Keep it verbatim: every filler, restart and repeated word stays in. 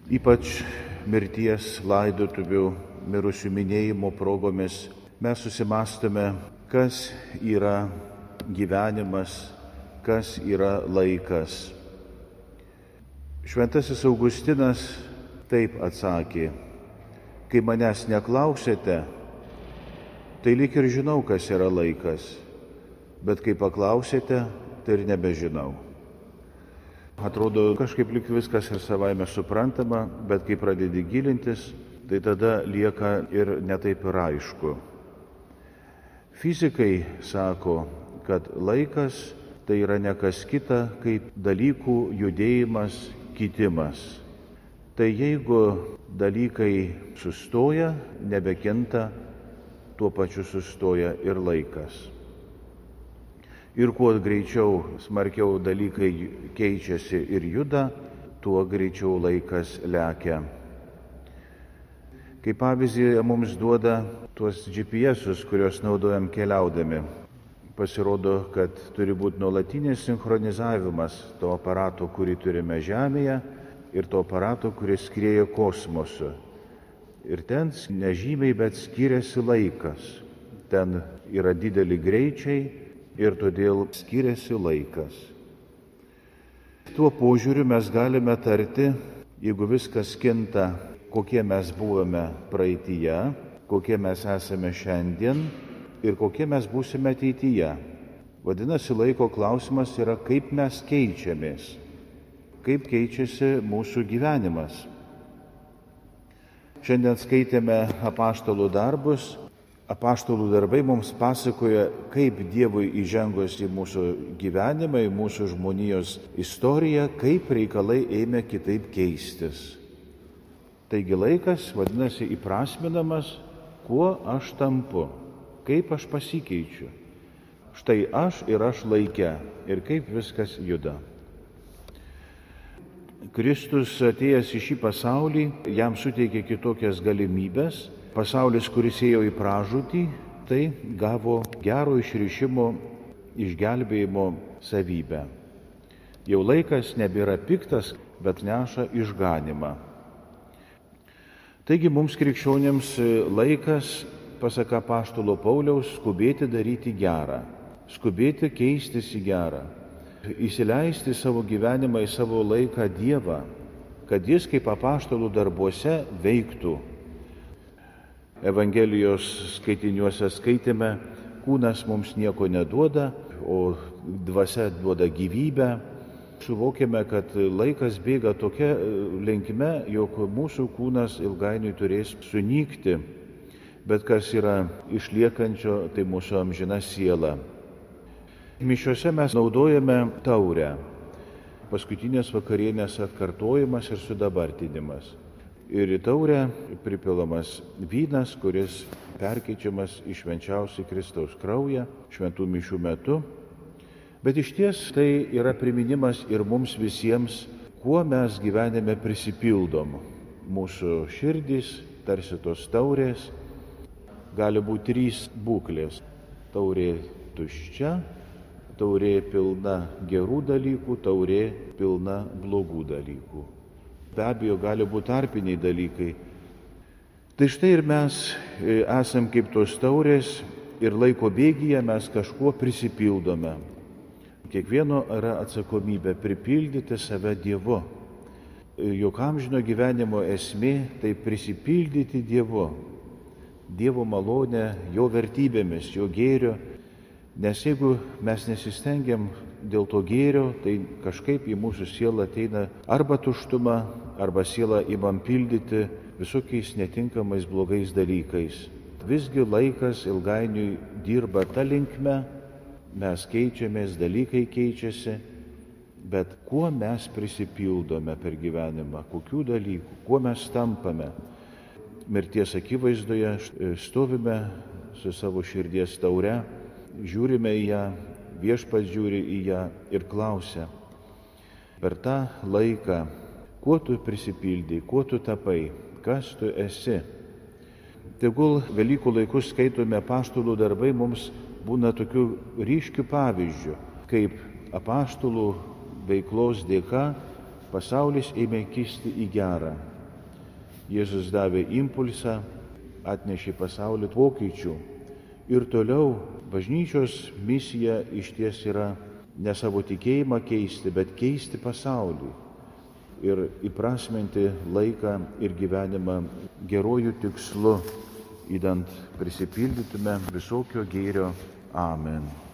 Ypač mirties, laidotuvių, mirusių minėjimo progomis mes susimąstome, kas yra gyvenimas, kas yra laikas. Šventasis Augustinas taip atsakė: kai manęs neklausėte, tai lyg ir žinau, kas yra laikas, bet kai paklausėte, tai ir nebežinau. Atrodo, kažkaip lyg viskas ir savaime suprantama, bet kai pradedi gilintis, tai tada lieka ir netaip ir aišku. Fizikai sako, kad laikas tai yra ne kas kita, kaip dalykų judėjimas, kitimas. Tai jeigu dalykai sustoja, nebekinta, tuo pačiu sustoja ir laikas. Ir kuo greičiau, smarkiau dalykai keičiasi ir juda, tuo greičiau laikas lekia. Kaip pavyzdį mums duoda tuos G P S-us, kuriuos naudojam keliaudami. Pasirodo, kad turi būti nuolatinis sinchronizavimas to aparato, kurį turime Žemėje, ir to aparato, kuris skrieja kosmosu. Ir ten nežymiai, bet skiriasi laikas. Ten yra dideli greičiai ir todėl skiriasi laikas. Tuo požiūriu mes galime tarti, jeigu viskas kinta, kokie mes buvome praeityje, kokie mes esame šiandien ir kokie mes būsime ateityje. Vadinasi, laiko klausimas yra, kaip mes keičiamės, kaip keičiasi mūsų gyvenimas. Šiandien skaitėme apaštalų darbus. Apaštalų darbai mums pasakoja, kaip Dievui įžengus į mūsų gyvenimą, į mūsų žmonijos istoriją, kaip reikalai ėmė kitaip keistis. Taigi laikas, vadinasi, įprasminamas, kuo aš tampu, kaip aš pasikeičiu. Štai aš ir aš laike ir kaip viskas juda. Kristus atėjęs į šį pasaulį, jam suteikė kitokias galimybės. Pasaulis, kuris ėjo į pražūtį, tai gavo gero išrišimo, išgelbėjimo savybę. Jau laikas nebėra piktas, bet neša išganimą. Taigi mums krikščionėms laikas, pasak apaštalo Pauliaus, skubėti daryti gerą, skubėti keistis į gerą, įsileisti savo gyvenimą į savo laiką Dievą, kad jis kaip apaštalų darbuose veiktų. Evangelijos skaitiniuose skaitėme, kūnas mums nieko neduoda, o dvasia duoda gyvybę. Suvokėme, kad laikas bėga tokia linkme, jog mūsų kūnas ilgainiui turės sunykti, bet kas yra išliekančio, tai mūsų amžina siela. Mišiose mes naudojame taurę, paskutinės vakarienės atkartojimas ir sudabartinimas. Ir į taurę pripilamas vynas, kuris perkeičiamas į švenčiausią Kristaus kraują šventų mišių metu. Bet iš ties tai yra priminimas ir mums visiems, kuo mes gyvenime prisipildom. Mūsų širdys, tarsi tos taurės, gali būti trys būklės. Taurė tuščia, taurė pilna gerų dalykų, taurė pilna blogų dalykų. Be abejo, gali būti tarpiniai dalykai. Tai štai ir mes esam kaip tos taurės ir laiko bėgyje mes kažkuo prisipildome. Kiekvieno yra atsakomybė pripildyti save Dievu. Juk amžino gyvenimo esmė tai prisipildyti Dievu. Dievo malonę, jo vertybėmis, jo gėrio. Nes jeigu mes nesistengiam dėl to gėrio, tai kažkaip į mūsų sielą ateina arba tuštuma, arba sielą imam pildyti visokiais netinkamais blogais dalykais. Visgi laikas ilgainiui dirba ta linkme, mes keičiamės, dalykai keičiasi, bet kuo mes prisipildome per gyvenimą, kokių dalykų, kuo mes tampame. Mirties akivaizdoje stovime su savo širdies taure, žiūrime į ją, viešpats žiūri į ją ir klausia, per tą laiką, kuo tu prisipildai, kuo tu tapai, kas tu esi. Tegul Velykų laikus skaitome apaštalų darbai mums būna tokių ryškių pavyzdžių, kaip apaštalų veiklos dėka pasaulis ėmė kisti į gerą. Jėzus davė impulsą, atnešė pasaulį pokyčių. Ir toliau bažnyčios misija išties yra ne savo tikėjimą keisti, bet keisti pasaulį ir įprasminti laiką ir gyvenimą gerojų tikslu, idant prisipildytume visokio gėrio. Amen.